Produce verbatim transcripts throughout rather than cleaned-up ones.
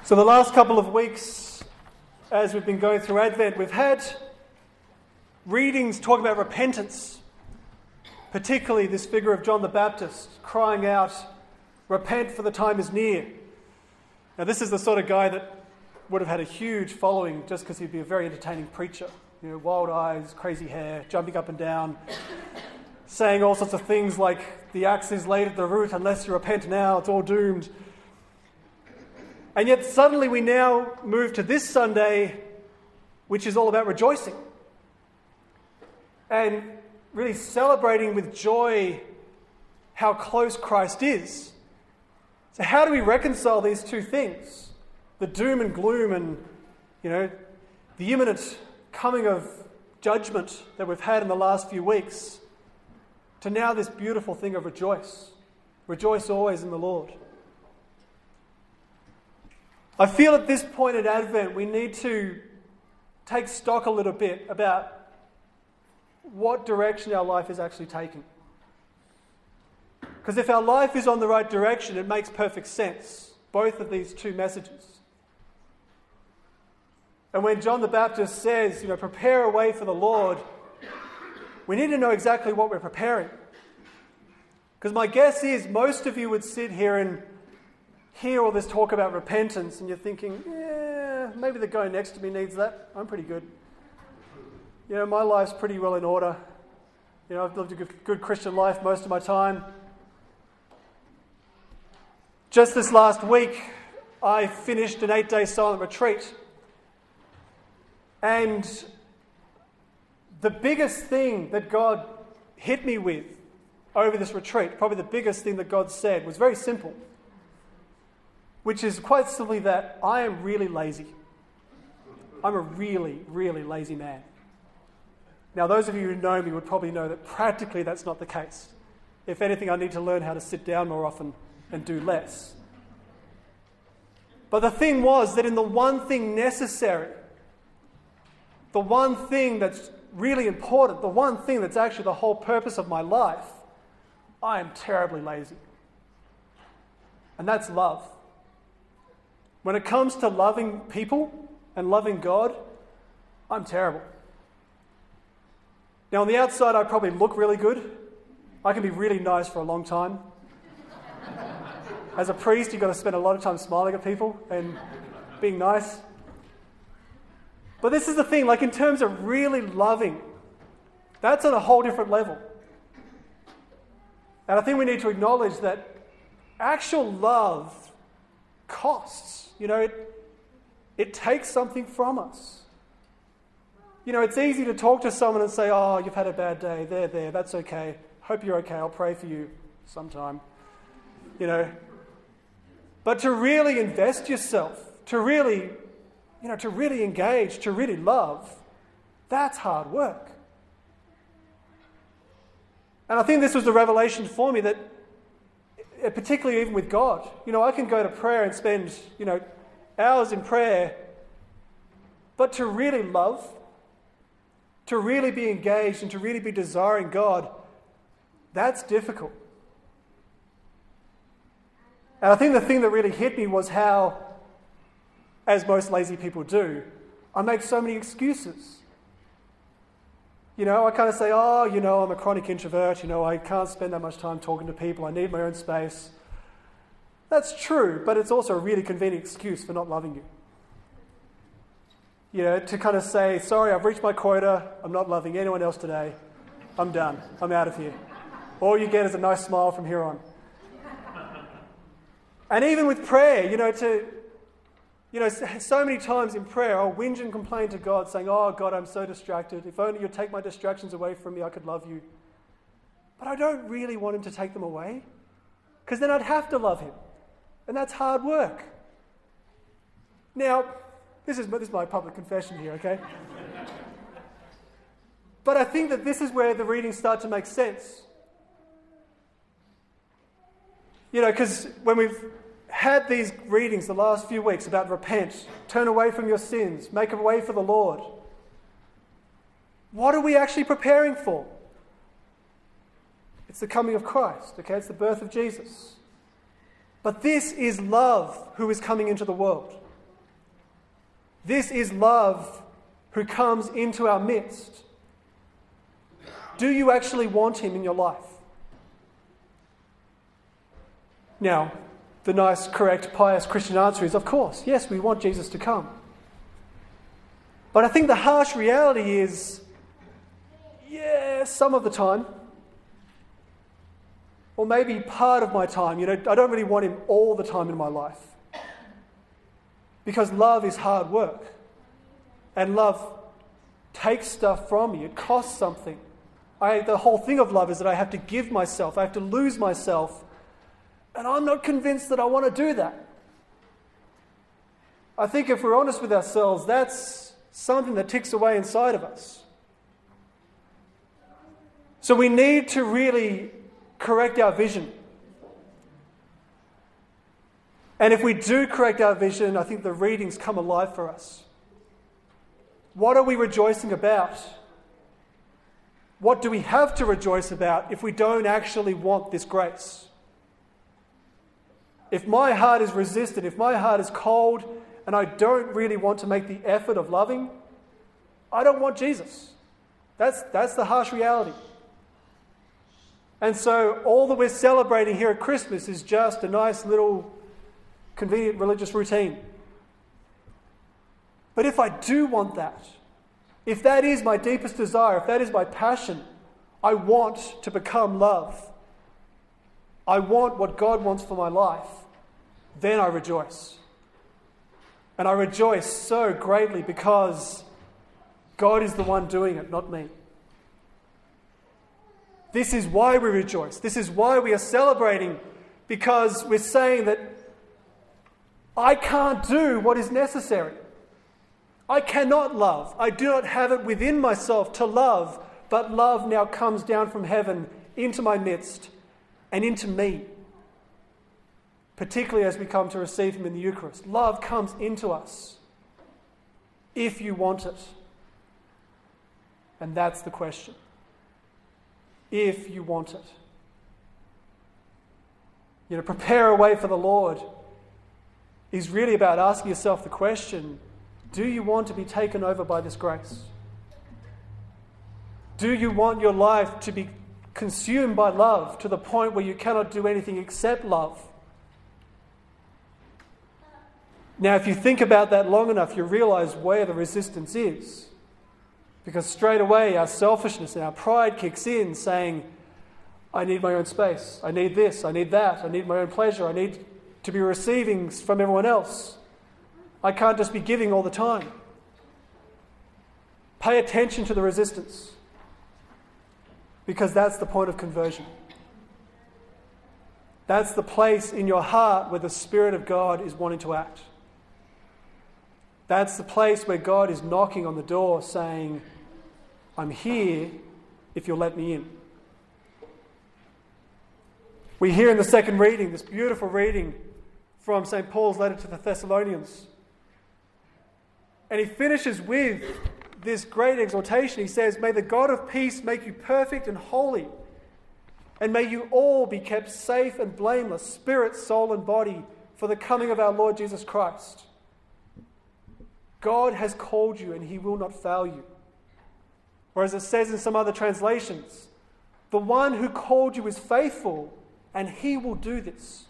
So the last couple of weeks, as we've been going through Advent, we've had readings talking about repentance, particularly this figure of John the Baptist crying out, "Repent, for the time is near." Now this is the sort of guy that would have had a huge following just because he'd be a very entertaining preacher. You know, wild eyes, crazy hair, jumping up and down, saying all sorts of things like, "The axe is laid at the root, unless you repent now, it's all doomed." And yet suddenly we now move to this Sunday, which is all about rejoicing and really celebrating with joy how close Christ is. So how do we reconcile these two things? The doom and gloom and, you know, the imminent coming of judgment that we've had in the last few weeks, to now this beautiful thing of rejoice. Rejoice always in the Lord. I feel at this point in Advent we need to take stock a little bit about what direction our life is actually taking. Because if our life is on the right direction, it makes perfect sense, both of these two messages. And when John the Baptist says, you know, prepare a way for the Lord, we need to know exactly what we're preparing. Because my guess is most of you would sit here and hear all this talk about repentance and you're thinking, yeah, maybe the guy next to me needs that. I'm pretty good. You know, my life's pretty well in order. You know, I've lived a good, good Christian life most of my time. Just this last week, I finished an eight-day silent retreat. And the biggest thing that God hit me with over this retreat, probably the biggest thing that God said, was very simple, which is quite simply that I am really lazy. I'm a really, really lazy man. Now, those of you who know me would probably know that practically that's not the case. If anything, I need to learn how to sit down more often and do less. But the thing was that in the one thing necessary, the one thing that's really important, the one thing that's actually the whole purpose of my life, I am terribly lazy. And that's love. When it comes to loving people and loving God, I'm terrible. Now, on the outside, I probably look really good. I can be really nice for a long time. As a priest, you've got to spend a lot of time smiling at people and being nice. But this is the thing, like in terms of really loving, that's on a whole different level. And I think we need to acknowledge that actual love costs. You know, it, it takes something from us. You know, it's easy to talk to someone and say, "Oh, you've had a bad day. There, there, that's okay. Hope you're okay. I'll pray for you sometime." You know. But to really invest yourself, to really, you know, to really engage, to really love, that's hard work. And I think this was the revelation for me that, particularly even with God, you know, I can go to prayer and spend, you know, hours in prayer, but to really love, to really be engaged and to really be desiring God, that's difficult. And I think the thing that really hit me was how, as most lazy people do, I make so many excuses. You know, I kind of say, oh, you know, I'm a chronic introvert, you know, I can't spend that much time talking to people, I need my own space. That's true, but it's also a really convenient excuse for not loving you. You know, to kind of say, sorry, I've reached my quota, I'm not loving anyone else today, I'm done, I'm out of here. All you get is a nice smile from here on. And even with prayer, you know, to, you know, so many times in prayer, I'll whinge and complain to God, saying, "Oh, God, I'm so distracted. If only you'd take my distractions away from me, I could love you." But I don't really want him to take them away, because then I'd have to love him. And that's hard work. Now, this is, this is my public confession here, okay? But I think that this is where the readings start to make sense. You know, because when we've had these readings the last few weeks about repent, turn away from your sins, make a way for the Lord, what are we actually preparing for? It's the coming of Christ, okay? It's the birth of Jesus. But this is love who is coming into the world. This is love who comes into our midst. Do you actually want him in your life? Now, the nice, correct, pious Christian answer is, of course, yes, we want Jesus to come. But I think the harsh reality is, yeah, some of the time, or maybe part of my time. You know, I don't really want him all the time in my life. Because love is hard work. And love takes stuff from me. It costs something. I, the whole thing of love is that I have to give myself. I have to lose myself. And I'm not convinced that I want to do that. I think if we're honest with ourselves, that's something that ticks away inside of us. So we need to really correct our vision. And if we do correct our vision, I think the readings come alive for us. What are we rejoicing about? What do we have to rejoice about if we don't actually want this grace? If my heart is resistant, if my heart is cold, and I don't really want to make the effort of loving, I don't want Jesus. That's, that's the harsh reality. And so all that we're celebrating here at Christmas is just a nice little convenient religious routine. But if I do want that, if that is my deepest desire, if that is my passion, I want to become love. I want what God wants for my life. Then I rejoice. And I rejoice so greatly because God is the one doing it, not me. This is why we rejoice. This is why we are celebrating, because we're saying that I can't do what is necessary. I cannot love. I do not have it within myself to love, but love now comes down from heaven into my midst and into me, particularly as we come to receive him in the Eucharist. Love comes into us if you want it. And that's the question. If you want it. You know, prepare a way for the Lord is really about asking yourself the question, do you want to be taken over by this grace? Do you want your life to be consumed by love to the point where you cannot do anything except love? Now, if you think about that long enough, you realize where the resistance is. Because straight away our selfishness and our pride kicks in saying, I need my own space. I need this. I need that. I need my own pleasure. I need to be receiving from everyone else. I can't just be giving all the time. Pay attention to the resistance. Because that's the point of conversion. That's the place in your heart where the Spirit of God is wanting to act. That's the place where God is knocking on the door saying, I'm here if you'll let me in. We hear in the second reading, this beautiful reading from Saint Paul's letter to the Thessalonians. And he finishes with this great exhortation. He says, may the God of peace make you perfect and holy, and may you all be kept safe and blameless, spirit, soul, and body, for the coming of our Lord Jesus Christ. God has called you and he will not fail you. Or as it says in some other translations, the one who called you is faithful and he will do this.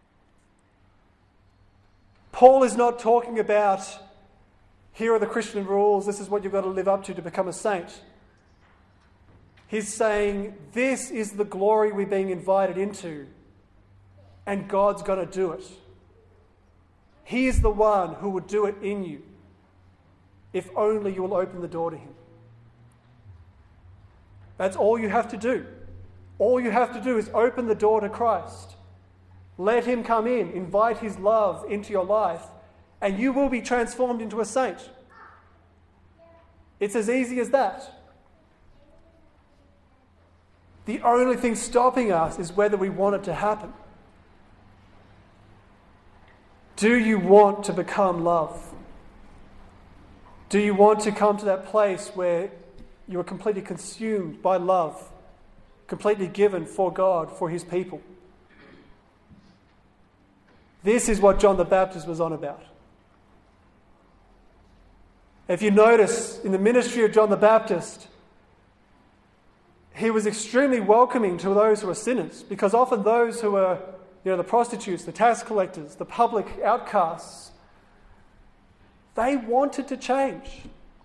Paul is not talking about, here are the Christian rules, this is what you've got to live up to to become a saint. He's saying, this is the glory we're being invited into, and God's going to do it. He is the one who will do it in you, if only you will open the door to him. That's all you have to do. All you have to do is open the door to Christ. Let him come in, invite his love into your life, and you will be transformed into a saint. It's as easy as that. The only thing stopping us is whether we want it to happen. Do you want to become love? Do you want to come to that place where you are completely consumed by love, completely given for God, for his people? This is what John the Baptist was on about. If you notice in the ministry of John the Baptist, he was extremely welcoming to those who were sinners, because often those who were, you know, the prostitutes, the tax collectors, the public outcasts, they wanted to change.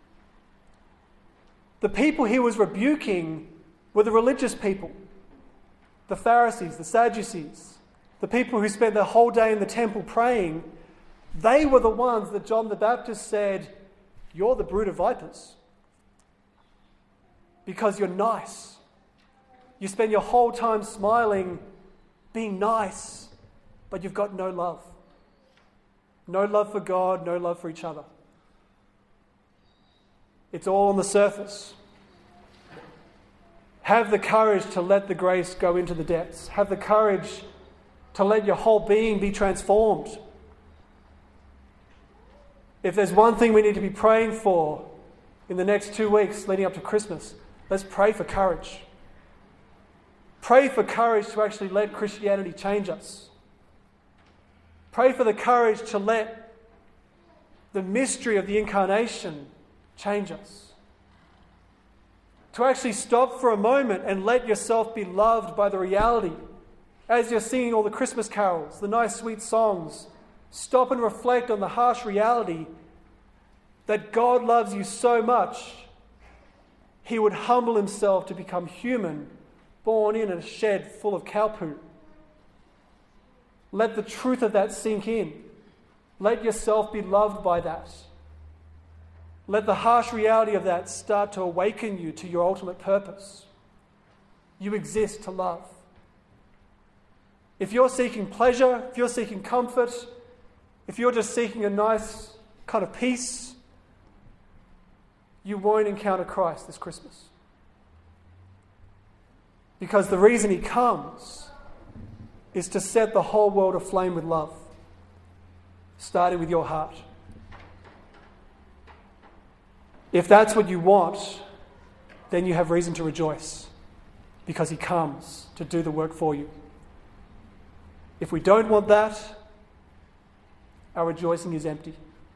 The people he was rebuking were the religious people, the Pharisees, the Sadducees, the people who spent their whole day in the temple praying. They were the ones that John the Baptist said, "You're the brood of vipers, because you're nice. You spend your whole time smiling, being nice, but you've got no love. No love for God, no love for each other. It's all on the surface." Have the courage to let the grace go into the depths. Have the courage to let your whole being be transformed. If there's one thing we need to be praying for in the next two weeks leading up to Christmas, let's pray for courage. Pray for courage to actually let Christianity change us. Pray for the courage to let the mystery of the incarnation change us. To actually stop for a moment and let yourself be loved by the reality. As you're singing all the Christmas carols, the nice sweet songs, stop and reflect on the harsh reality that God loves you so much, he would humble himself to become human, born in a shed full of cow poo. Let the truth of that sink in. Let yourself be loved by that. Let the harsh reality of that start to awaken you to your ultimate purpose. You exist to love. If you're seeking pleasure, if you're seeking comfort, if you're just seeking a nice kind of peace, you won't encounter Christ this Christmas. Because the reason he comes is to set the whole world aflame with love, starting with your heart. If that's what you want, then you have reason to rejoice, because he comes to do the work for you. If we don't want that, our rejoicing is empty.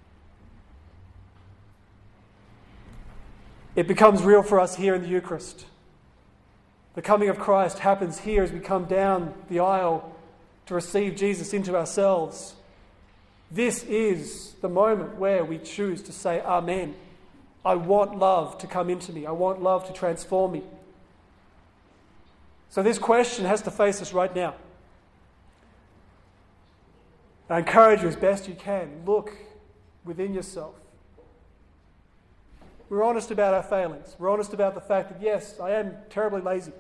It becomes real for us here in the Eucharist. The coming of Christ happens here as we come down the aisle to receive Jesus into ourselves. This is the moment where we choose to say, Amen. I want love to come into me. I want love to transform me. So this question has to face us right now. I encourage you as best you can, look within yourself. We're honest about our failings. We're honest about the fact that, yes, I am terribly lazy.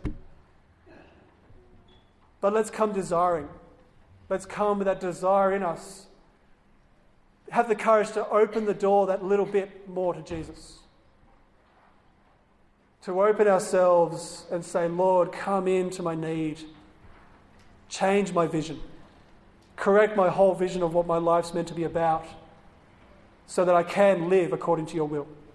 But let's come desiring. Let's come with that desire in us. Have the courage to open the door that little bit more to Jesus. To open ourselves and say, Lord, come into my need. Change my vision. Correct my whole vision of what my life's meant to be about, so that I can live according to your will.